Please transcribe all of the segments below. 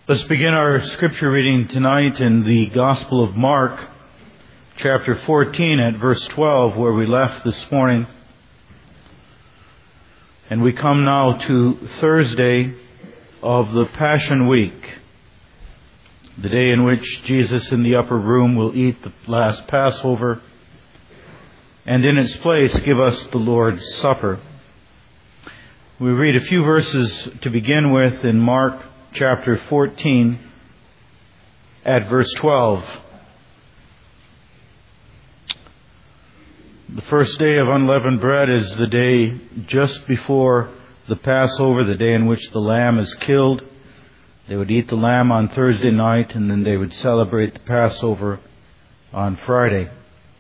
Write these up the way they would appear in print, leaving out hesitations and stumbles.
Let's begin our scripture reading tonight in the Gospel of Mark, chapter 14 at verse 12, where we left this morning. And we come now to Thursday of the Passion Week, the day in which Jesus in the upper room will eat the last Passover, and in its place give us the Lord's Supper. We read a few verses to begin with in Mark chapter 14 at verse 12. The first day of unleavened bread is the day just before the Passover, the day in which the lamb is killed. They would eat the lamb on Thursday night, and then they would celebrate the Passover on Friday.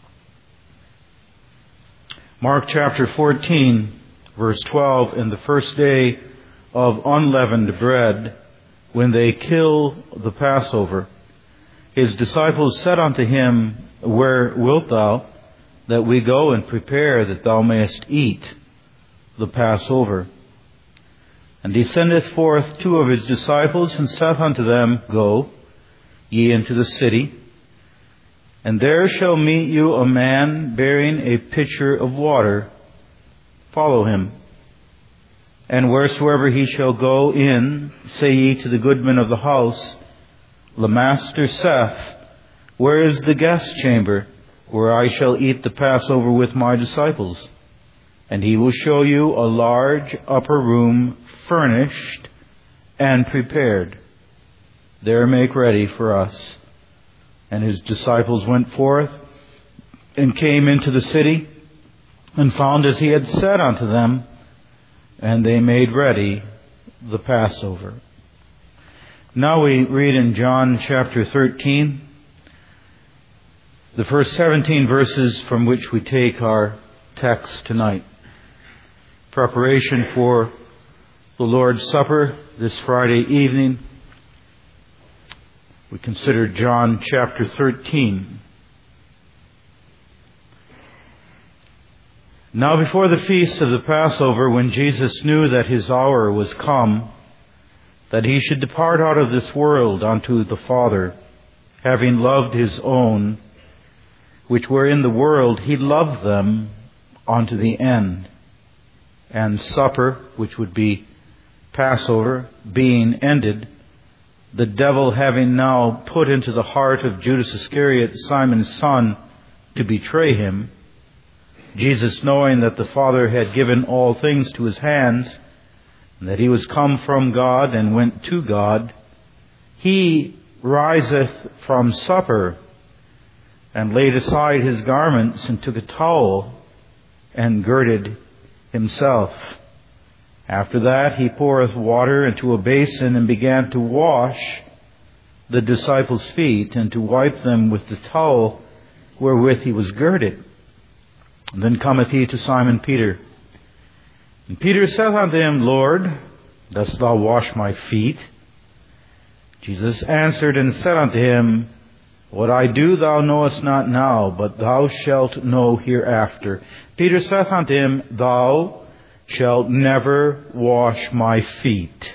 Mark chapter 14, verse 12, in the first day of unleavened bread, when they kill the Passover, his disciples said unto him, Where wilt thou that we go and prepare that thou mayest eat the Passover? And he sendeth forth two of his disciples, and saith unto them, Go ye into the city, and there shall meet you a man bearing a pitcher of water. Follow him. And wheresoever he shall go in, say ye to the goodman of the house, The master saith, Where is the guest chamber, where I shall eat the Passover with my disciples? And he will show you a large upper room, furnished and prepared. There make ready for us. And his disciples went forth and came into the city, and found as he had said unto them, and they made ready the Passover. Now we read in John chapter 13, the first 17 verses from which we take our text tonight. Preparation for the Lord's Supper this Friday evening. We consider John chapter 13. Now before the feast of the Passover, when Jesus knew that his hour was come, that he should depart out of this world unto the Father, having loved his own, which were in the world, he loved them unto the end. And supper, which would be Passover, being ended, the devil having now put into the heart of Judas Iscariot, Simon's son, to betray him, Jesus, knowing that the Father had given all things to his hands, and that he was come from God and went to God, he riseth from supper, and laid aside his garments, and took a towel, and girded himself. After that he poureth water into a basin, and began to wash the disciples' feet, and to wipe them with the towel wherewith he was girded. And then cometh he to Simon Peter. And Peter saith unto him, Lord, dost thou wash my feet? Jesus answered and said unto him, What I do thou knowest not now, but thou shalt know hereafter. Peter saith unto him, Thou shalt never wash my feet.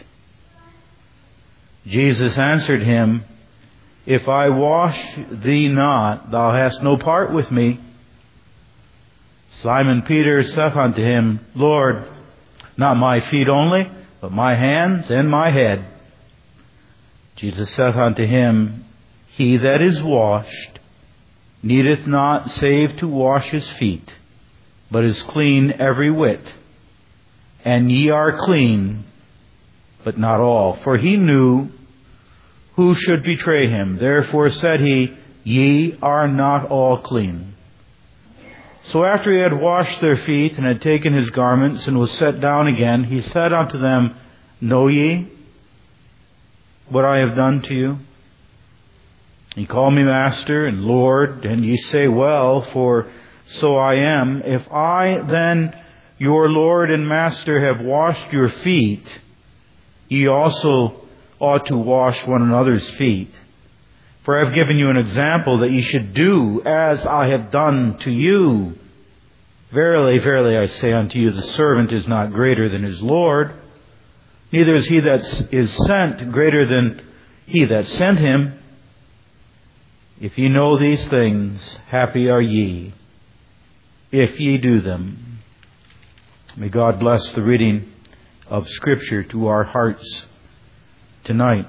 Jesus answered him, If I wash thee not, thou hast no part with me. Simon Peter saith unto him, Lord, not my feet only, but my hands and my head. Jesus saith unto him, He that is washed needeth not save to wash his feet, but is clean every whit. And ye are clean, but not all. For he knew who should betray him. Therefore said he, Ye are not all clean. So after he had washed their feet, and had taken his garments, and was set down again, he said unto them, Know ye what I have done to you? Ye call me Master and Lord, and ye say, Well, for so I am. If I then, your Lord and Master, have washed your feet, ye also ought to wash one another's feet. For I have given you an example that ye should do as I have done to you. Verily, verily, I say unto you, the servant is not greater than his Lord, neither is he that is sent greater than He that sent him. If ye know these things, happy are ye, if ye do them. May God bless the reading of Scripture to our hearts tonight.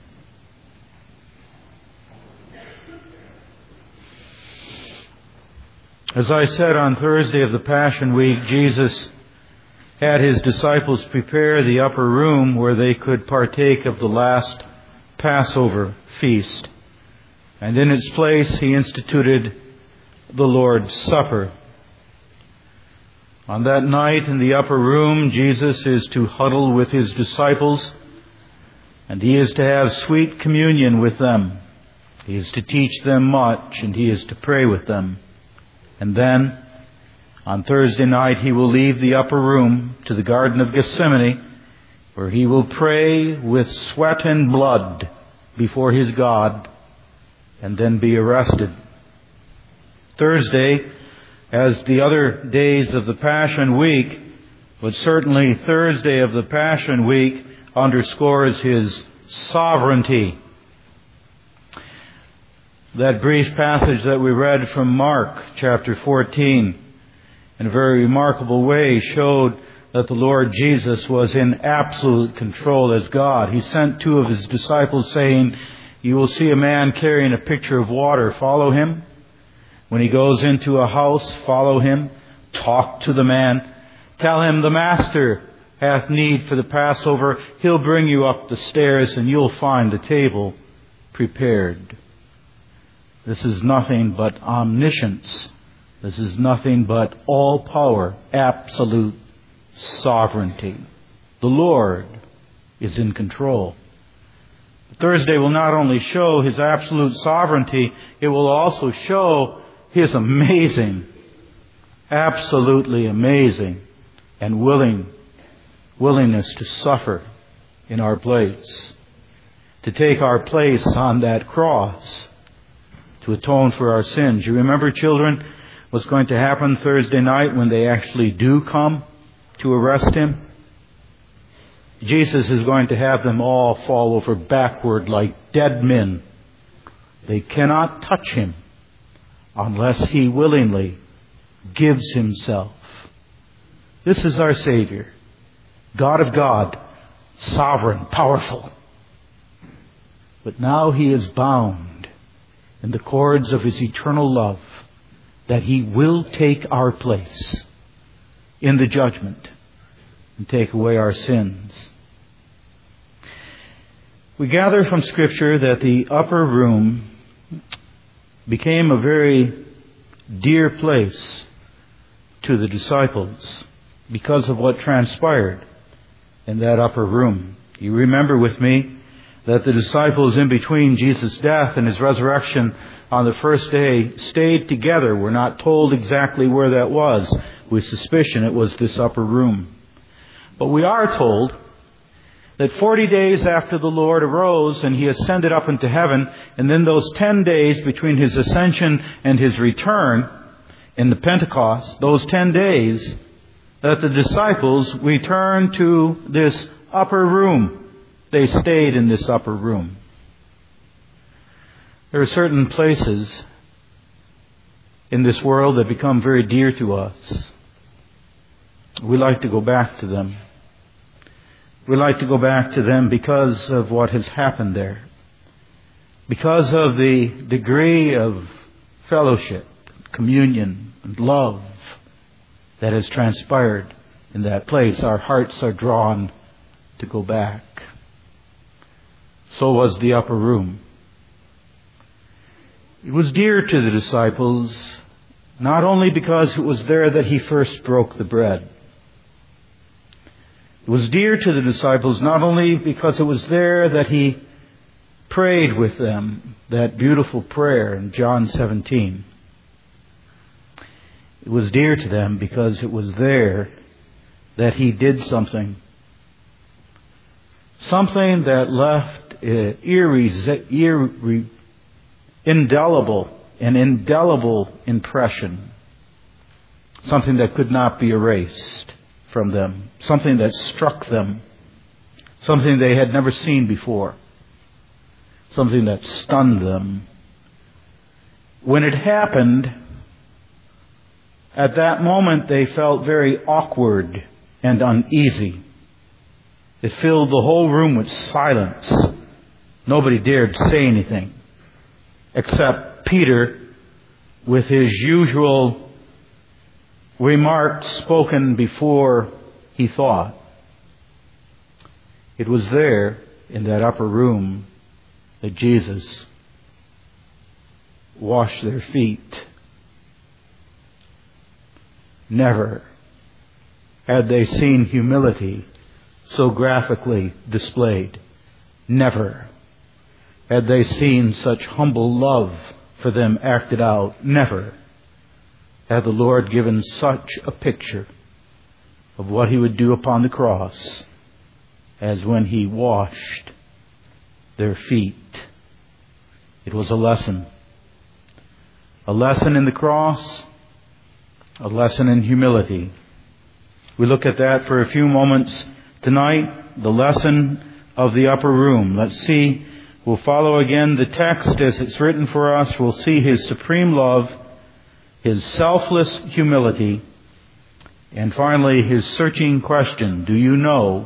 As I said on Thursday of the Passion Week, Jesus had His disciples prepare the upper room where they could partake of the last Passover feast. And in its place, He instituted the Lord's Supper. On that night in the upper room, Jesus is to huddle with His disciples, and He is to have sweet communion with them. He is to teach them much, and He is to pray with them. And then, on Thursday night, He will leave the upper room to the Garden of Gethsemane, where He will pray with sweat and blood before His God, and then be arrested. Thursday, as the other days of the Passion Week, but certainly Thursday of the Passion Week underscores His sovereignty. That brief passage that we read from Mark chapter 14 in a very remarkable way showed that the Lord Jesus was in absolute control as God. He sent two of His disciples saying, "You will see a man carrying a pitcher of water. Follow him. When he goes into a house, follow him. Talk to the man. Tell him the Master hath need for the Passover. He'll bring you up the stairs and you'll find a table prepared." This is nothing but omniscience. This is nothing but all power, absolute sovereignty. The Lord is in control. Thursday will not only show His absolute sovereignty, it will also show His amazing, absolutely amazing and willingness to suffer in our place, to take our place on that cross, to atone for our sins. You remember, children, what's going to happen Thursday night when they actually do come to arrest Him? Jesus is going to have them all fall over backward like dead men. They cannot touch Him unless He willingly gives Himself. This is our Savior, God of God, sovereign, powerful. But now He is bound in the cords of His eternal love, that He will take our place in the judgment and take away our sins. We gather from Scripture that the upper room became a very dear place to the disciples because of what transpired in that upper room. You remember with me that the disciples, in between Jesus' death and His resurrection on the first day, stayed together. We're not told exactly where that was. With suspicion it was this upper room. But we are told that 40 days after the Lord arose and He ascended up into heaven, and then those 10 days between His ascension and His return in the Pentecost, those 10 days, that the disciples returned to this upper room. They stayed in this upper room. There are certain places in this world that become very dear to us. We like to go back to them. We like to go back to them because of what has happened there. Because of the degree of fellowship, communion, and love that has transpired in that place. Our hearts are drawn to go back. So was the upper room. It was dear to the disciples, not only because it was there that He first broke the bread. It was dear to the disciples not only because it was there that He prayed with them, that beautiful prayer in John 17. It was dear to them because it was there that He did something that left indelible impression, something that could not be erased from them, something that struck them, something they had never seen before. something that stunned them. When it happened, at that moment they felt very awkward and uneasy. It filled the whole room with silence. Nobody dared say anything, except Peter, with his usual remarks spoken before he thought. It was there, in that upper room, that Jesus washed their feet. Never had they seen humility so graphically displayed. Never had they seen such humble love for them acted out. Never had the Lord given such a picture of what He would do upon the cross as when He washed their feet. It was a lesson. A lesson in the cross, a lesson in humility. We look at that for a few moments tonight, the lesson of the upper room. Let's see, we'll follow again the text as it's written for us. We'll see His supreme love, His selfless humility, and finally His searching question. Do you know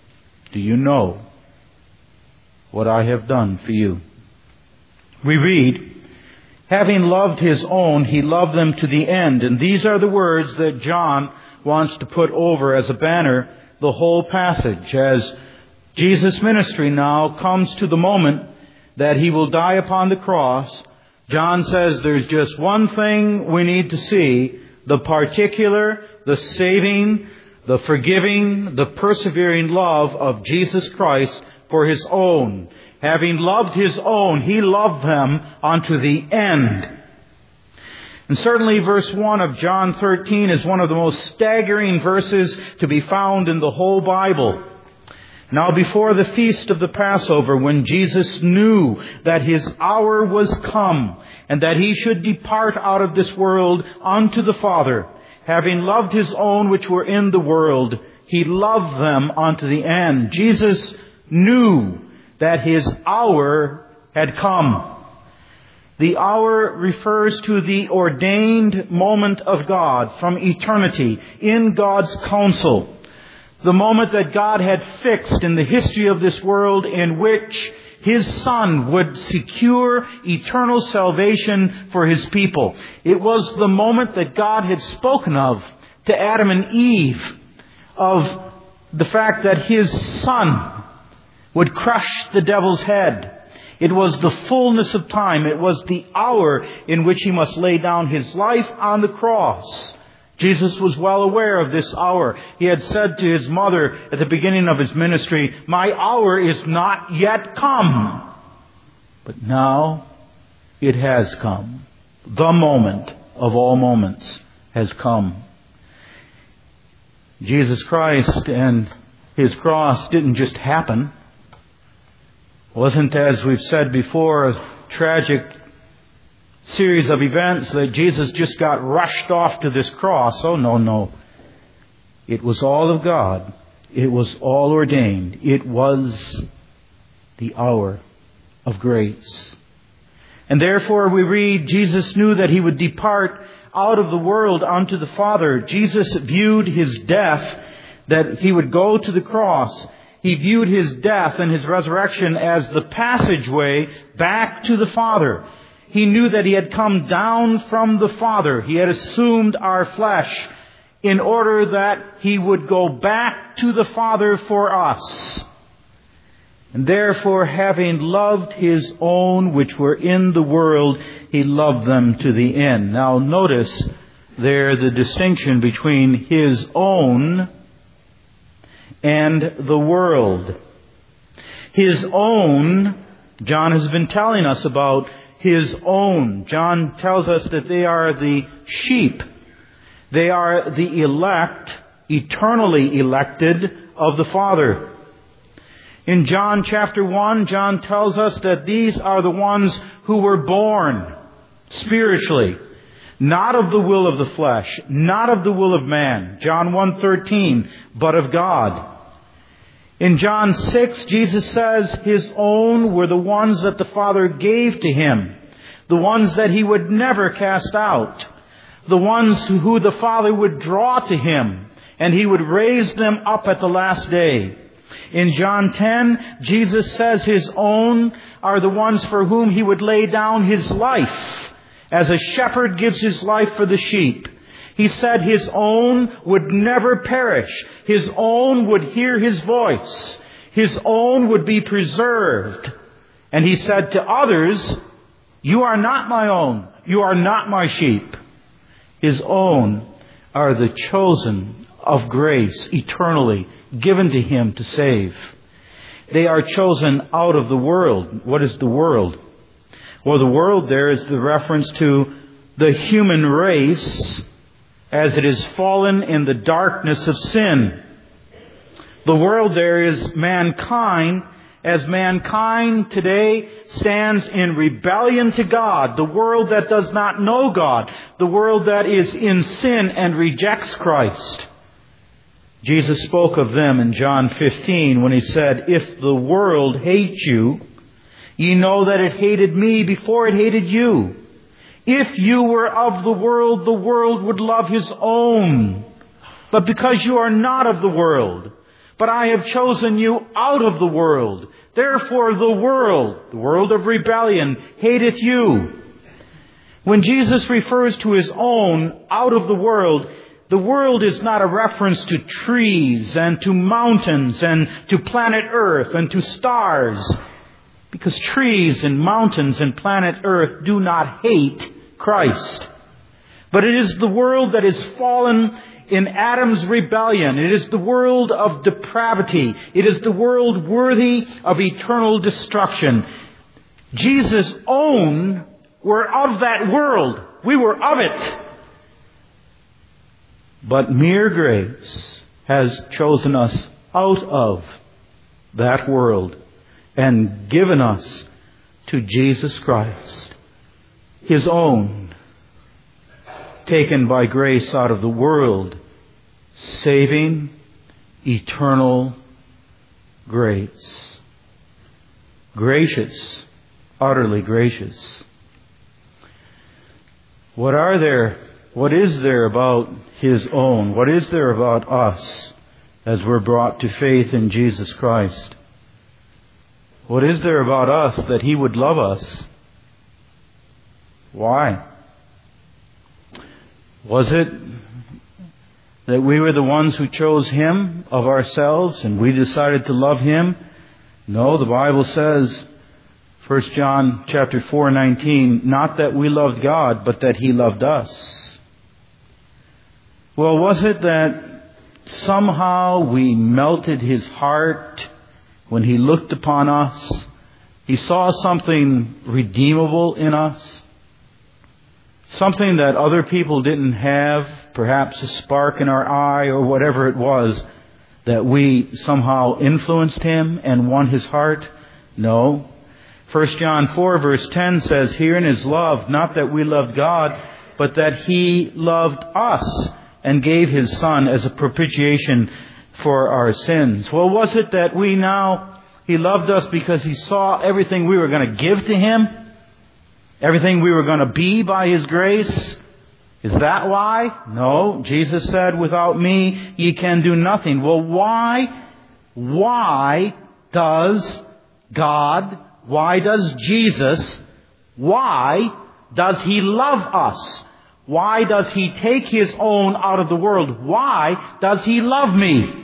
what I have done for you? We read, having loved His own, He loved them to the end. And these are the words that John wants to put over as a banner the whole passage. As Jesus' ministry now comes to the moment that He will die upon the cross, John says there's just one thing we need to see: the particular, the saving, the forgiving, the persevering love of Jesus Christ for His own. Having loved His own, He loved them unto the end. And certainly verse 1 of John 13 is one of the most staggering verses to be found in the whole Bible. Now before the feast of the Passover, when Jesus knew that His hour was come and that He should depart out of this world unto the Father, having loved His own which were in the world, He loved them unto the end. Jesus knew that His hour had come. The hour refers to the ordained moment of God from eternity in God's counsel. The moment that God had fixed in the history of this world in which His Son would secure eternal salvation for His people. It was the moment that God had spoken of to Adam and Eve, of the fact that His Son would crush the devil's head. It was the fullness of time. It was the hour in which He must lay down His life on the cross. Jesus was well aware of this hour. He had said to His mother at the beginning of His ministry, "My hour is not yet come." But now it has come. The moment of all moments has come. Jesus Christ and His cross didn't just happen. It wasn't, as we've said before, a tragic series of events that Jesus just got rushed off to this cross. Oh, no. It was all of God. It was all ordained. It was the hour of grace. And therefore we read, Jesus knew that He would depart out of the world unto the Father. Jesus viewed His death, that He would go to the cross. He viewed His death and His resurrection as the passageway back to the Father. He knew that He had come down from the Father. He had assumed our flesh in order that He would go back to the Father for us. And therefore, having loved His own which were in the world, He loved them to the end. Now notice there the distinction between His own and the world. His own, John has been telling us about His own. John tells us that they are the sheep. They are the elect, eternally elected of the Father. In John chapter 1, John tells us that these are the ones who were born spiritually, not of the will of the flesh, not of the will of man. John 1:13, but of God. In John 6, Jesus says His own were the ones that the Father gave to Him, the ones that He would never cast out, the ones who the Father would draw to Him, and He would raise them up at the last day. In John 10, Jesus says His own are the ones for whom He would lay down His life, as a shepherd gives his life for the sheep. He said His own would never perish. His own would hear His voice. His own would be preserved. And He said to others, "You are not my own. You are not my sheep." His own are the chosen of grace, eternally given to Him to save. They are chosen out of the world. What is the world? Well, the world there is the reference to the human race as it is fallen in the darkness of sin. The world there is mankind, as mankind today stands in rebellion to God, the world that does not know God, the world that is in sin and rejects Christ. Jesus spoke of them in John 15 when He said, "If the world hates you, ye know that it hated me before it hated you. If you were of the world would love his own. But because you are not of the world, but I have chosen you out of the world, therefore the world of rebellion, hateth you." When Jesus refers to His own out of the world is not a reference to trees and to mountains and to planet Earth and to stars. Because trees and mountains and planet Earth do not hate Christ. But it is the world that is fallen in Adam's rebellion. It is the world of depravity. It is the world worthy of eternal destruction. Jesus' own were of that world. We were of it. But mere grace has chosen us out of that world and given us to Jesus Christ, His own, taken by grace out of the world, saving, eternal grace. Gracious, utterly gracious. What is there about His own? What is there about us as we're brought to faith in Jesus Christ? What is there about us that He would love us? Why? Was it that we were the ones who chose Him of ourselves and we decided to love Him? No, the Bible says, 1 John chapter 4:19, not that we loved God, but that He loved us. Well, was it that somehow we melted His heart when He looked upon us? He saw something redeemable in us. Something that other people didn't have, perhaps a spark in our eye or whatever it was, that we somehow influenced Him and won His heart? No. 1 John 4 verse 10 says, "Herein is love, not that we loved God, but that He loved us and gave His Son as a propitiation for our sins." Well, was it that He loved us because He saw everything we were going to give to Him? Everything we were going to be by His grace? Is that why? No. Jesus said, "Without me ye can do nothing." Well, why does Jesus, why does He love us? Why does He take His own out of the world? Why does He love me?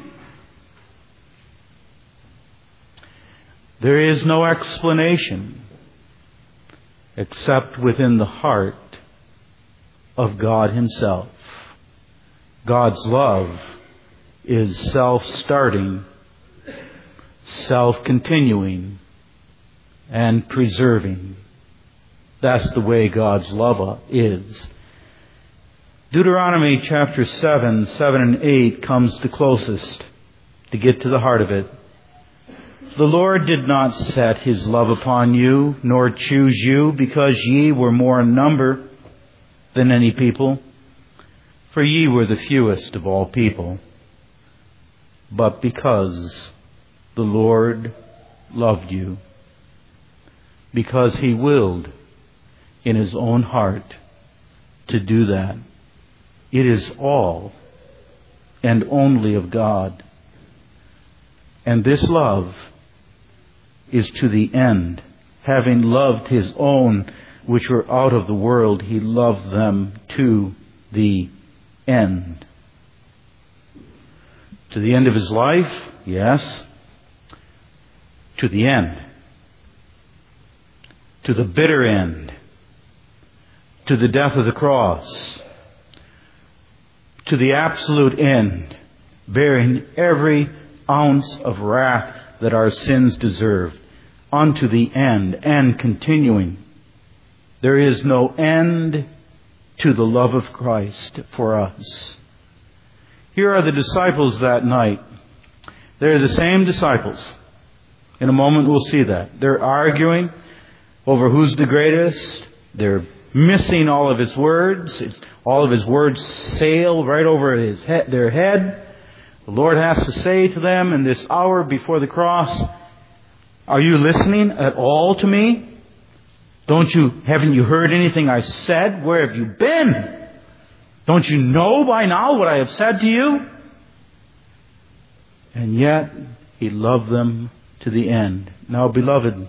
There is no explanation except within the heart of God Himself. God's love is self-starting, self-continuing, and preserving. That's the way God's love is. Deuteronomy chapter 7 and 8 comes the closest to get to the heart of it. "The Lord did not set His love upon you, nor choose you, because ye were more in number than any people, for ye were the fewest of all people, but because the Lord loved you, because He willed in His own heart to do that. It is all and only of God. And this love is to the end. Having loved His own which were out of the world, He loved them to the end. To the end of His life, yes. To the end. To the bitter end. To the death of the cross. To the absolute end, bearing every ounce of wrath that our sins deserve, unto the end, and continuing. There is no end to the love of Christ for us. Here are the disciples that night. They're the same disciples. In a moment we'll see that. They're arguing over who's the greatest. They're missing all of His words. All of His words sail right over their head. The Lord has to say to them in this hour before the cross, are you listening at all to me? Haven't you heard anything I said? Where have you been? Don't you know by now what I have said to you? And yet, He loved them to the end. Now, beloved,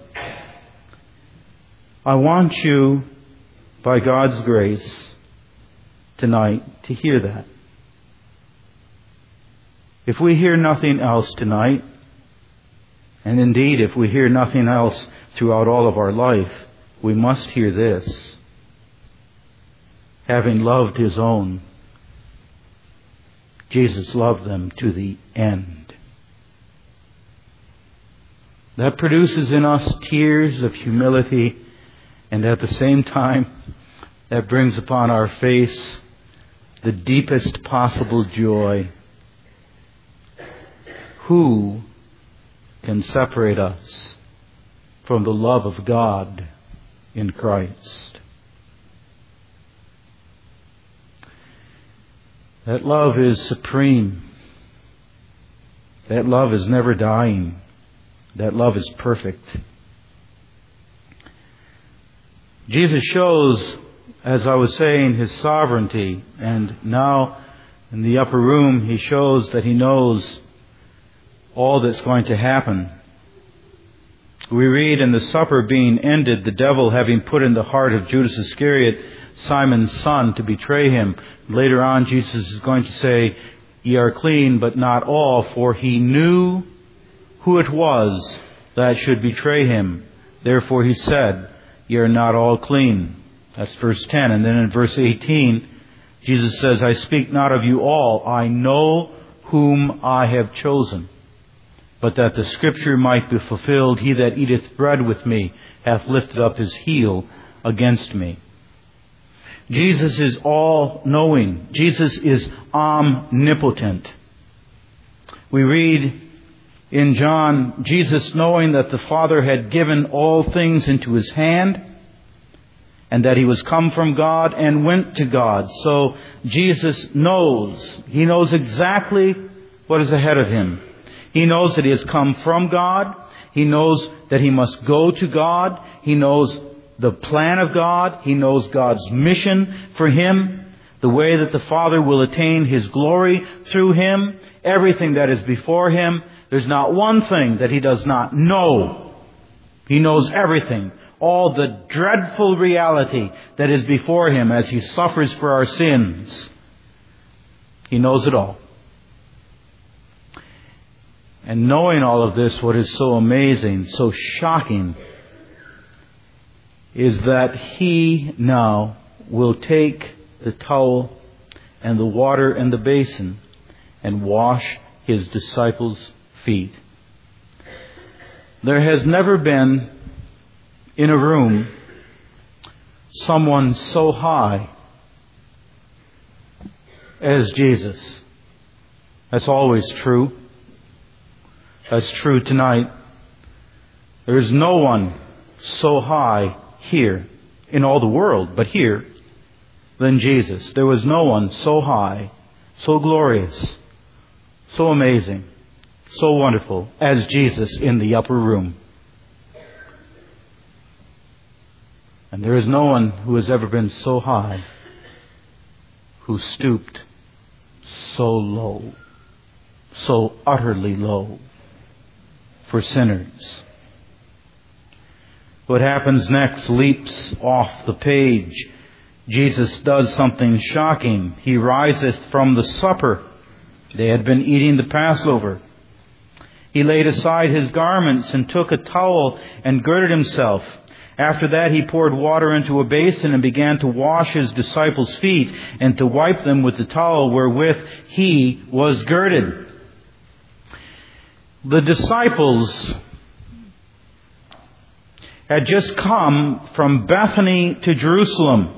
I want you, by God's grace, tonight, to hear that. If we hear nothing else tonight, and indeed if we hear nothing else throughout all of our life, we must hear this. Having loved His own, Jesus loved them to the end. That produces in us tears of humility, and at the same time, that brings upon our face the deepest possible joy. Who can separate us from the love of God in Christ? That love is supreme. That love is never dying. That love is perfect. Jesus shows, as I was saying, His sovereignty. And now in the upper room He shows that He knows all that's going to happen. We read, in the supper being ended, the devil having put in the heart of Judas Iscariot, Simon's son, to betray Him. Later on Jesus is going to say, ye are clean, but not all, for He knew who it was that should betray Him. Therefore He said, ye are not all clean. That's verse 10. And then in verse 18, Jesus says, I speak not of you all. I know whom I have chosen. But that the Scripture might be fulfilled, he that eateth bread with me hath lifted up his heel against me. Jesus is all-knowing. Jesus is omnipotent. We read in John, Jesus, knowing that the Father had given all things into His hand, and that He was come from God and went to God. So Jesus knows. He knows exactly what is ahead of Him. He knows that He has come from God. He knows that He must go to God. He knows the plan of God. He knows God's mission for Him. The way that the Father will attain His glory through Him. Everything that is before Him. There's not one thing that He does not know. He knows everything. All the dreadful reality that is before Him as He suffers for our sins. He knows it all. And knowing all of this, what is so amazing, so shocking, is that He now will take the towel and the water and the basin and wash His disciples' feet. There has never been in a room someone so high as Jesus. That's always true. That's true tonight. There is no one so high here in all the world, but here, than Jesus. There was no one so high, so glorious, so amazing, so wonderful as Jesus in the upper room. And there is no one who has ever been so high, who stooped so low, so utterly low for sinners. What happens next leaps off the page. Jesus does something shocking. He riseth from the supper. They had been eating the Passover. He laid aside his garments and took a towel and girded himself. After that he poured water into a basin and began to wash his disciples' feet and to wipe them with the towel wherewith he was girded. The disciples had just come from Bethany to Jerusalem.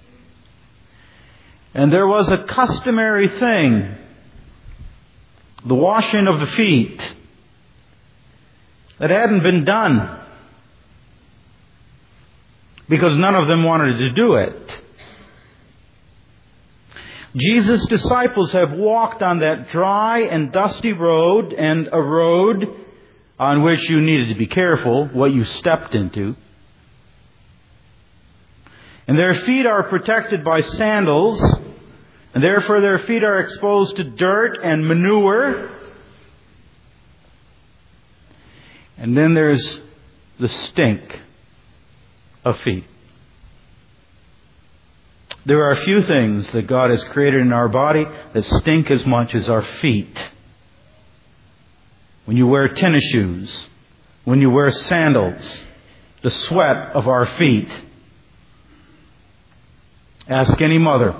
And there was a customary thing, the washing of the feet, that hadn't been done because none of them wanted to do it. Jesus' disciples have walked on that dry and dusty road, and a road on which you needed to be careful what you stepped into. And their feet are protected by sandals, and therefore their feet are exposed to dirt and manure. And then there's the stink of feet. There are a few things that God has created in our body that stink as much as our feet. When you wear tennis shoes, when you wear sandals, the sweat of our feet. Ask any mother.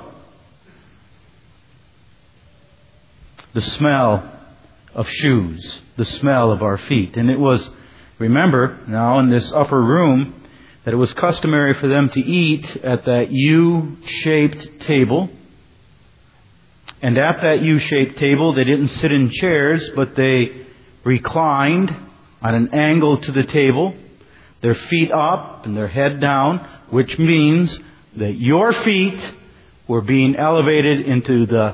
The smell of shoes, the smell of our feet. And it was, remember now in this upper room, that it was customary for them to eat at that U-shaped table. And at that U-shaped table, they didn't sit in chairs, but they reclined on an angle to the table, their feet up and their head down, which means that your feet were being elevated into the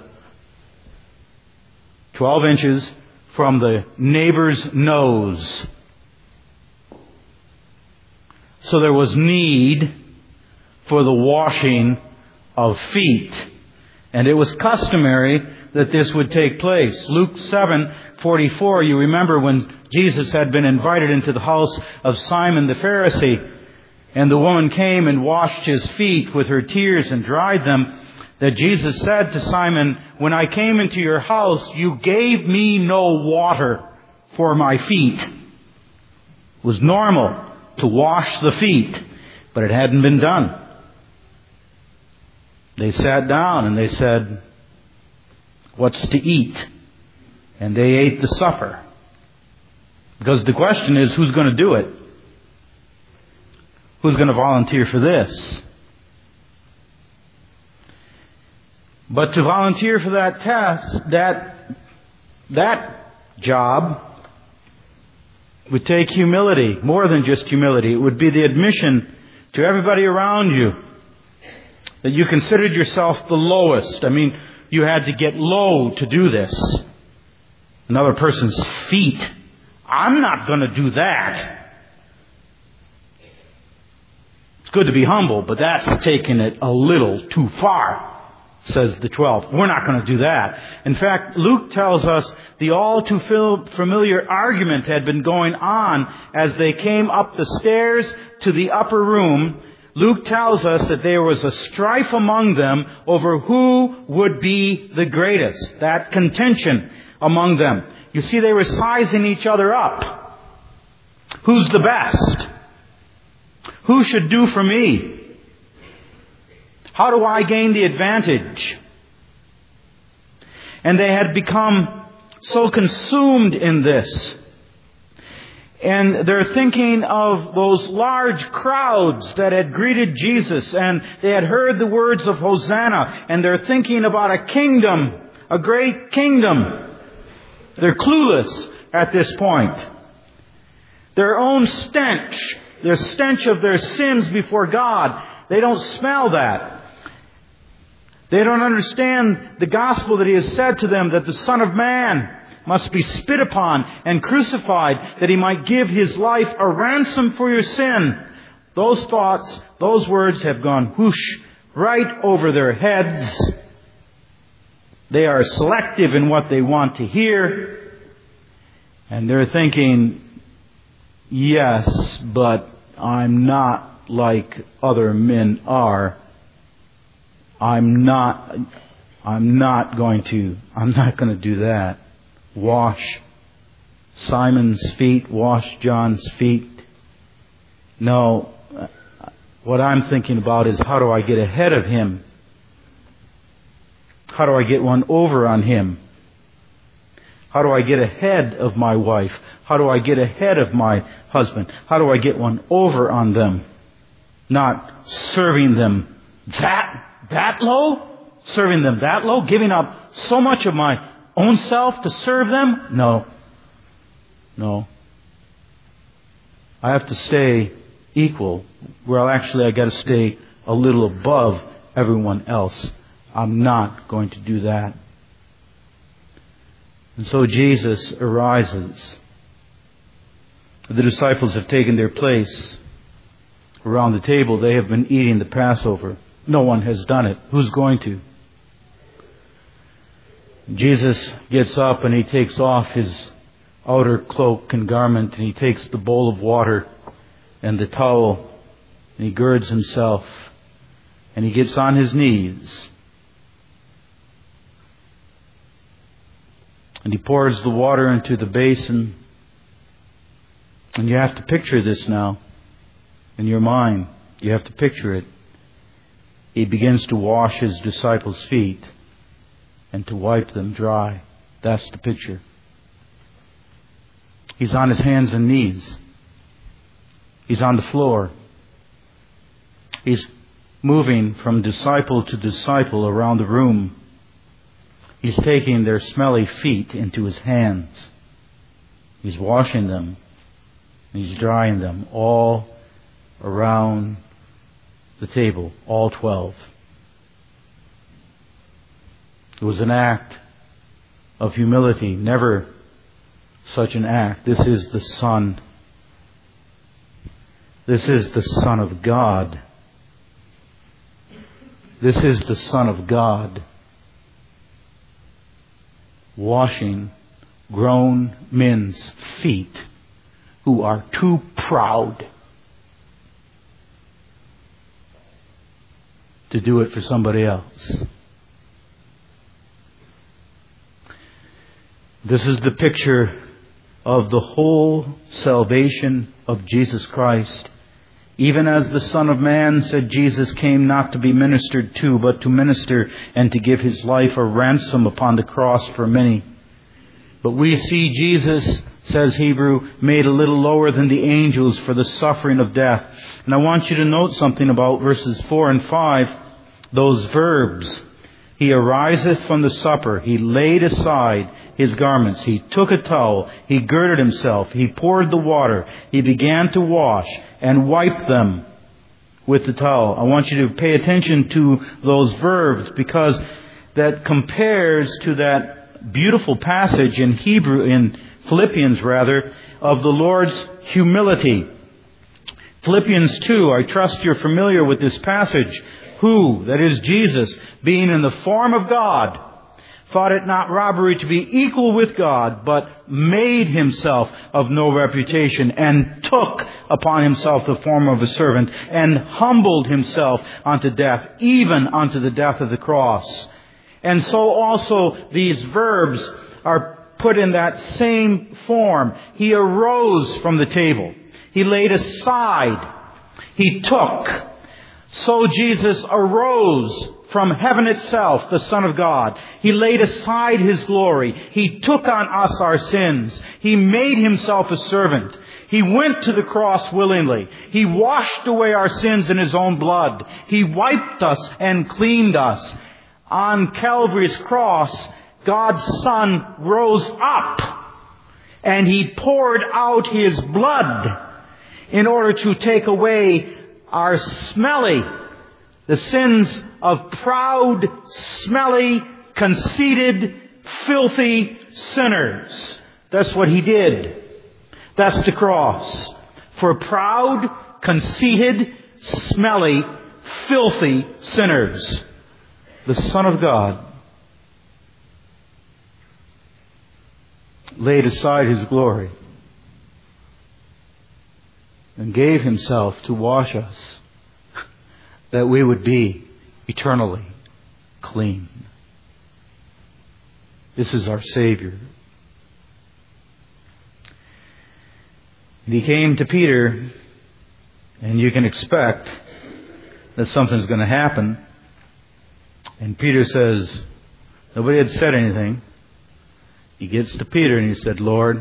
12 inches from the neighbor's nose. So there was need for the washing of feet. And it was customary that this would take place. Luke 7:44, you remember when Jesus had been invited into the house of Simon the Pharisee, and the woman came and washed his feet with her tears and dried them, that Jesus said to Simon, "When I came into your house, you gave me no water for my feet." It was normal to wash the feet, but it hadn't been done. They sat down and they said, "What's to eat?" And they ate the supper. Because the question is, who's going to do it? Who's going to volunteer for this? But to volunteer for that task, that job would take humility, more than just humility. It would be the admission to everybody around you that you considered yourself the lowest. I mean, you had to get low to do this. Another person's feet. I'm not going to do that. It's good to be humble, but that's taking it a little too far, says the 12. We're not going to do that. In fact, Luke tells us the all too familiar argument had been going on as they came up the stairs to the upper room. Luke tells us that there was a strife among them over who would be the greatest. That contention among them. You see, they were sizing each other up. Who's the best? Who should do for me? How do I gain the advantage? And they had become so consumed in this. And they're thinking of those large crowds that had greeted Jesus, and they had heard the words of Hosanna, and they're thinking about a kingdom, a great kingdom. They're clueless at this point. Their own stench, their stench of their sins before God, they don't smell that. They don't understand the gospel that He has said to them, that the Son of Man must be spit upon and crucified, that He might give His life a ransom for your sin. Those thoughts, those words have gone whoosh right over their heads. They are selective in what they want to hear. And they're thinking, yes, but I'm not like other men are. I'm not going to do that. Wash Simon's feet, wash John's feet. No, what I'm thinking about is, how do I get ahead of him? How do I get one over on him? How do I get ahead of my wife? How do I get ahead of my husband? How do I get one over on them? Not serving them that low? Serving them that low? Giving up so much of my own self to serve them? No. I have to stay equal. Well, actually, I got to stay a little above everyone else. I'm not going to do that. And so Jesus arises. The disciples have taken their place around the table. They have been eating the Passover. No one has done it. Who's going to? Jesus gets up and He takes off His outer cloak and garment, and He takes the bowl of water and the towel, and He girds Himself, and He gets on His knees, and He pours the water into the basin. And you have to picture this now in your mind. You have to picture it. He begins to wash His disciples' feet and to wipe them dry. That's the picture. He's on His hands and knees. He's on the floor. He's moving from disciple to disciple around the room. He's taking their smelly feet into His hands. He's washing them. He's drying them all around the table, all 12. It was an act of humility, never such an act. This is the Son. This is the Son of God. This is the Son of God washing grown men's feet who are too proud to do it for somebody else. This is the picture of the whole salvation of Jesus Christ. Even as the Son of Man, said Jesus, came not to be ministered to, but to minister and to give His life a ransom upon the cross for many. But we see Jesus, says Hebrew, made a little lower than the angels for the suffering of death. And I want you to note something about verses 4 and 5, those verbs. He ariseth from the supper. He laid aside His garments. He took a towel. He girded Himself. He poured the water. He began to wash and wipe them with the towel. I want you to pay attention to those verbs, because that compares to that beautiful passage in Philippians, of the Lord's humility. Philippians 2, I trust you're familiar with this passage. Who, that is Jesus, being in the form of God, thought it not robbery to be equal with God, but made Himself of no reputation, and took upon Himself the form of a servant, and humbled Himself unto death, even unto the death of the cross. And so also these verbs are put in that same form. He arose from the table. He laid aside. He took. So Jesus arose from heaven itself, the Son of God. He laid aside His glory. He took on us our sins. He made Himself a servant. He went to the cross willingly. He washed away our sins in His own blood. He wiped us and cleaned us. On Calvary's cross, God's Son rose up and He poured out His blood in order to take away our the sins of proud, smelly, conceited, filthy sinners. That's what He did. That's the cross. For proud, conceited, smelly, filthy sinners, the Son of God laid aside His glory and gave Himself to wash us, that we would be eternally clean. This is our Savior. He came to Peter, and you can expect that something's going to happen. And Peter says, nobody had said anything. He gets to Peter and he said, Lord,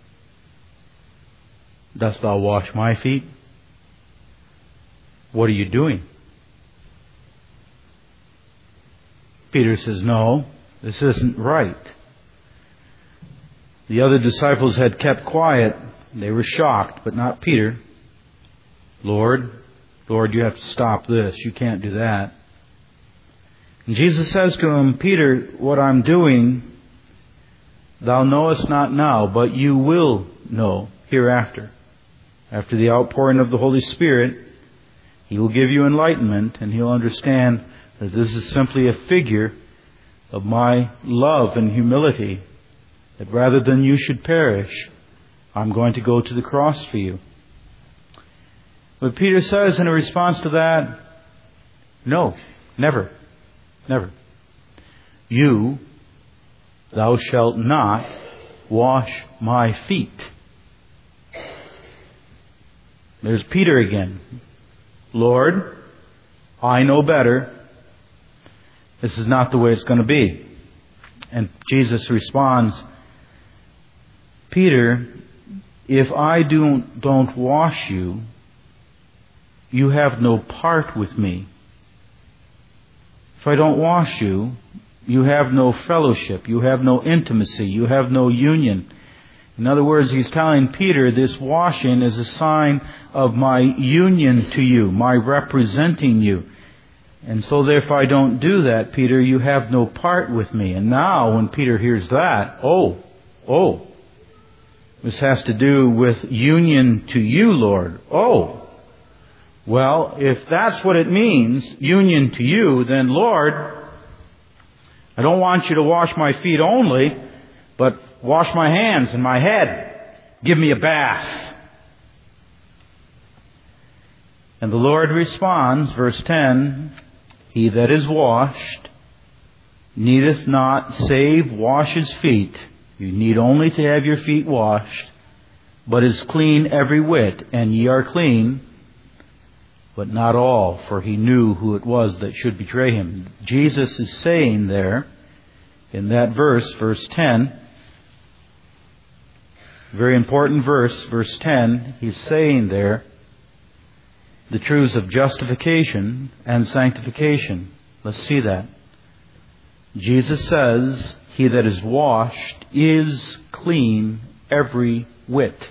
dost thou wash my feet? What are you doing? Peter says, no, this isn't right. The other disciples had kept quiet. They were shocked, but not Peter. Lord, you have to stop this. You can't do that. And Jesus says to him, Peter, what I'm doing, thou knowest not now, but you will know hereafter. After the outpouring of the Holy Spirit, He will give you enlightenment, and He'll understand that this is simply a figure of my love and humility, that rather than you should perish, I'm going to go to the cross for you. But Peter says in response to that, no, never, never. Thou shalt not wash my feet. There's Peter again. Lord, I know better. This is not the way it's going to be. And Jesus responds, Peter, if I don't wash you, you have no part with me. If I don't wash you, you have no fellowship. You have no intimacy. You have no union. In other words, He's telling Peter, this washing is a sign of my union to you, my representing you. And so if I don't do that, Peter, you have no part with me. And now when Peter hears that, this has to do with union to you, Lord. Well, if that's what it means, union to you, then Lord, I don't want you to wash my feet only, but wash my hands and my head. Give me a bath. And the Lord responds, verse 10, He that is washed needeth not save wash his feet. You need only to have your feet washed, but is clean every whit, and ye are clean, but not all, for He knew who it was that should betray Him. Jesus is saying there, in that verse 10, very important verse 10, He's saying there the truths of justification and sanctification. Let's see that. Jesus says, He that is washed is clean every whit.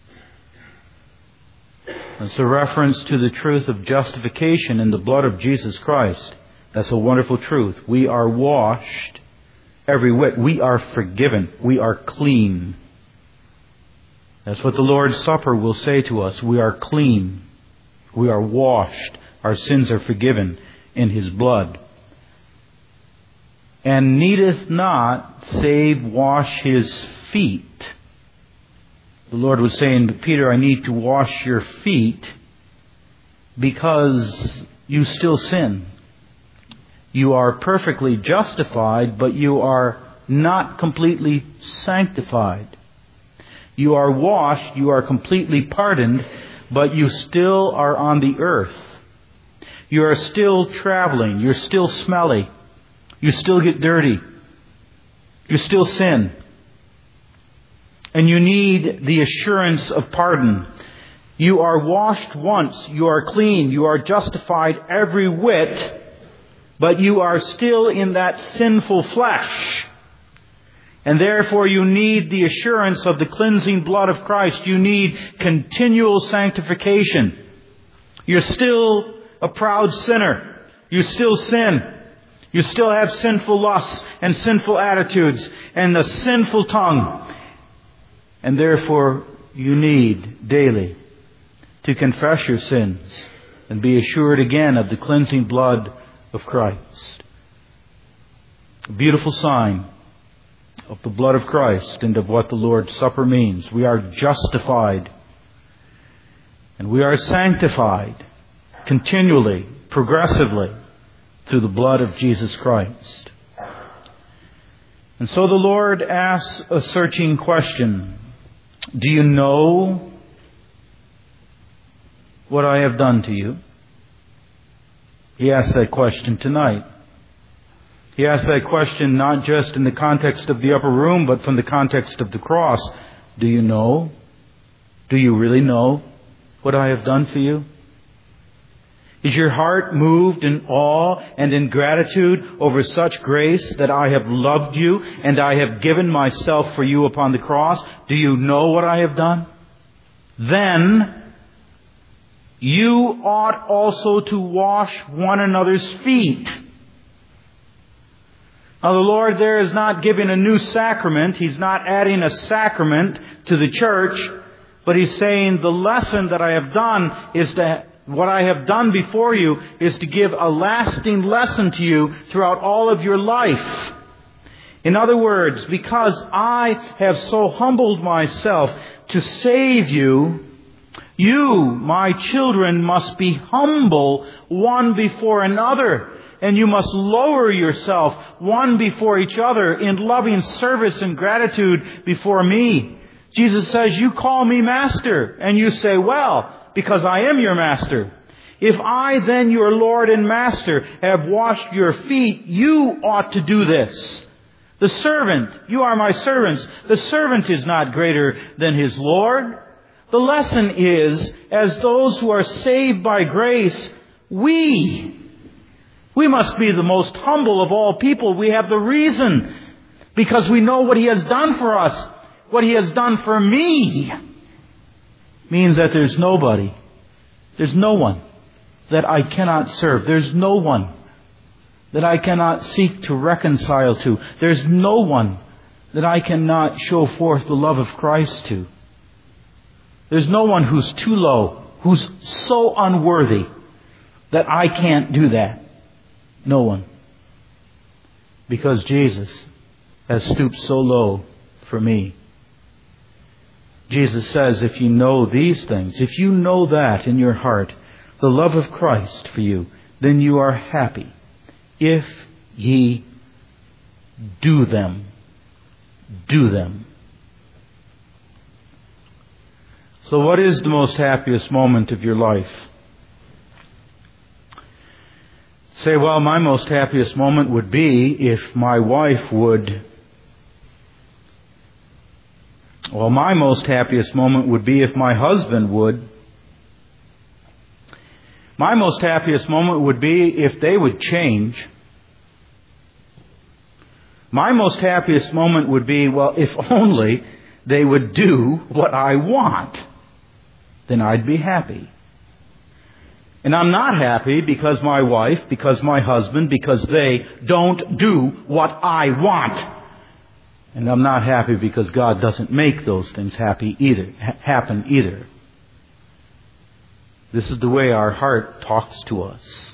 It's a reference to the truth of justification in the blood of Jesus Christ. That's a wonderful truth. We are washed every whit. We are forgiven. We are clean. That's what the Lord's Supper will say to us. We are clean. We are washed. Our sins are forgiven in His blood. And needeth not save wash His feet. The Lord was saying, but Peter, I need to wash your feet because you still sin. You are perfectly justified, but you are not completely sanctified. You are washed, you are completely pardoned, but you still are on the earth. You are still traveling. You're still smelly. You still get dirty. You still sin. And you need the assurance of pardon. You are washed once. You are clean. You are justified every whit. But you are still in that sinful flesh. And therefore you need the assurance of the cleansing blood of Christ. You need continual sanctification. You're still a proud sinner. You still sin. You still have sinful lusts and sinful attitudes and a sinful tongue. And therefore, you need daily to confess your sins and be assured again of the cleansing blood of Christ. A beautiful sign of the blood of Christ and of what the Lord's Supper means. We are justified and we are sanctified continually, progressively, through the blood of Jesus Christ. And so the Lord asks a searching question. Do you know what I have done to you? He asks that question tonight. He asks that question not just in the context of the upper room, but from the context of the cross. Do you know? Do you really know what I have done for you? Is your heart moved in awe and in gratitude over such grace that I have loved you and I have given myself for you upon the cross? Do you know what I have done? Then you ought also to wash one another's feet. Now the Lord there is not giving a new sacrament. He's not adding a sacrament to the church. But He's saying the lesson that I have done is that what I have done before you is to give a lasting lesson to you throughout all of your life. In other words, because I have so humbled myself to save you, you, my children, must be humble one before another. And you must lower yourself one before each other in loving service and gratitude before me. Jesus says, you call me Master. And you say, well, because I am your Master. If I, then your Lord and Master, have washed your feet, you ought to do this. The servant, you are my servants. The servant is not greater than his Lord. The lesson is, as those who are saved by grace, we must be the most humble of all people. We have the reason, because we know what He has done for us. What He has done for me means that there's no one that I cannot serve. There's no one that I cannot seek to reconcile to. There's no one that I cannot show forth the love of Christ to. There's no one who's too low, who's so unworthy that I can't do that. No one. Because Jesus has stooped so low for me. Jesus says, if you know these things, if you know that in your heart, the love of Christ for you, then you are happy if ye do them. Do them. So what is the most happiest moment of your life? Say, well, my most happiest moment would be if my wife would... Well, my most happiest moment would be if my husband would. My most happiest moment would be if they would change. My most happiest moment would be, well, if only they would do what I want, then I'd be happy. And I'm not happy because my wife, because my husband, because they don't do what I want. And I'm not happy because God doesn't make those things happen either. This is the way our heart talks to us.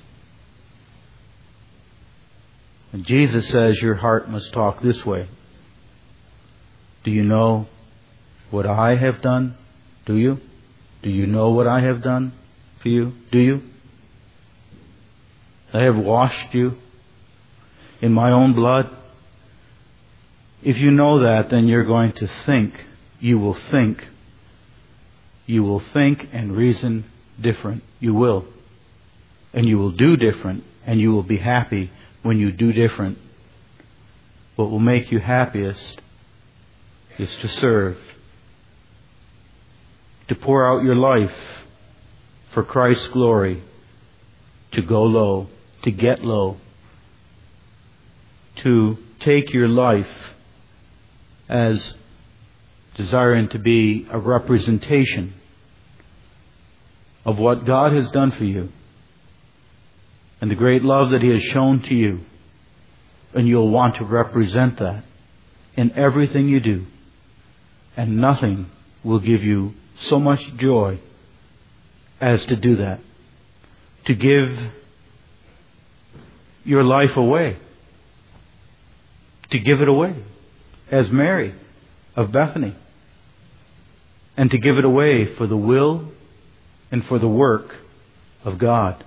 And Jesus says your heart must talk this way. Do you know what I have done? Do you? Do you know what I have done for you? Do you? I have washed you in my own blood. If you know that, then you're going to think. You will think. You will think and reason different. You will. And you will do different. And you will be happy when you do different. What will make you happiest is to serve. To pour out your life for Christ's glory. To go low. To get low. To take your life as desiring to be a representation of what God has done for you and the great love that He has shown to you And you'll want to represent that in everything you do. And nothing will give you so much joy as to do that. To give your life away. To give it away. As Mary of Bethany. And to give it away for the will and for the work of God.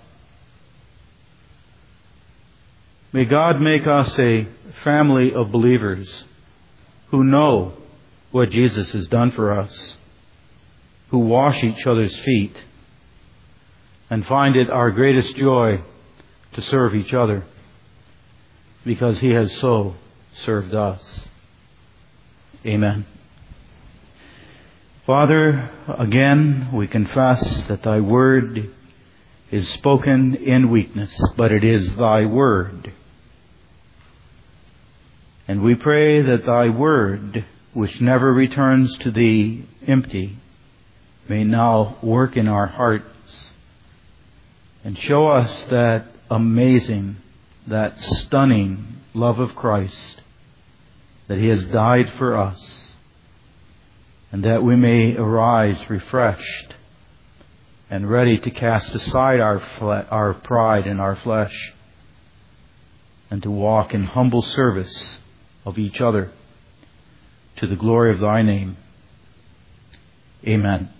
May God make us a family of believers who know what Jesus has done for us, who wash each other's feet, and find it our greatest joy to serve each other, because He has so served us. Amen. Father, again we confess that Thy Word is spoken in weakness, but it is Thy Word. And we pray that Thy Word, which never returns to Thee empty, may now work in our hearts and show us that amazing, that stunning love of Christ, that He has died for us, and that we may arise refreshed and ready to cast aside our pride and our flesh, and to walk in humble service of each other to the glory of Thy name. Amen.